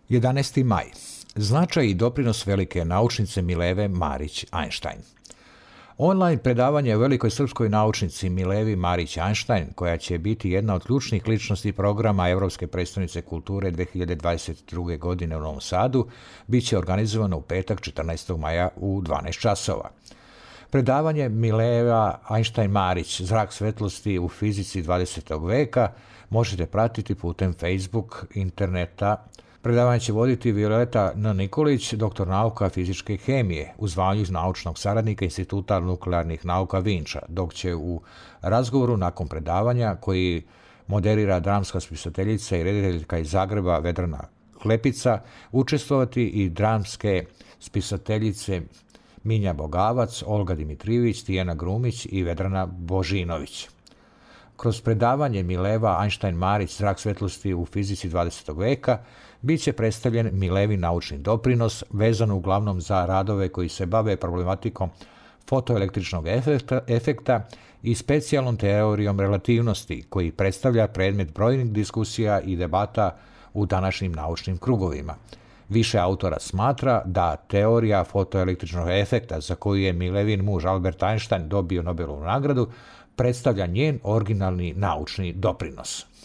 11. maj. Značaj i doprinos velike naučnice Mileve Marić-Einstein. Online predavanje o velikoj srpskoj naučnici Milevi Marić-Einstein, koja će biti jedna od ključnih ličnosti programa Evropske prestonice kulture 2022. godine u Novom Sadu, bit će organizovano u petak 14. maja u 12 časova. Predavanje Mileva Einstein-Marić, zrak svetlosti u fizici 20. veka, možete pratiti putem Facebook, interneta. Predavanje će voditi Violeta N. Nikolić, doktor nauka fizičke hemije, u zvanju naučnog saradnika Instituta nuklearnih nauka Vinča, dok će u razgovoru nakon predavanja, koji moderira dramska spisateljica i rediteljka iz Zagreba Vedrana Klepica, učestvovati i dramske spisateljice Minja Bogavac, Olga Dimitrijević, Tijana Grumić i Vedrana Božinović. Kroz predavanje Mileva Einstein-Marić, zrak svetlosti u fizici 20. veka, bit će predstavljen Milevin naučni doprinos, vezan uglavnom za radove koji se bave problematikom fotoelektričnog efekta i specijalnom teorijom relativnosti, koji predstavlja predmet brojnih diskusija i debata u današnjim naučnim krugovima. Više autora smatra da teorija fotoelektričnog efekta, za koju je Milevin muž Albert Einstein dobio Nobelovu nagradu, predstavlja njen originalni naučni doprinos.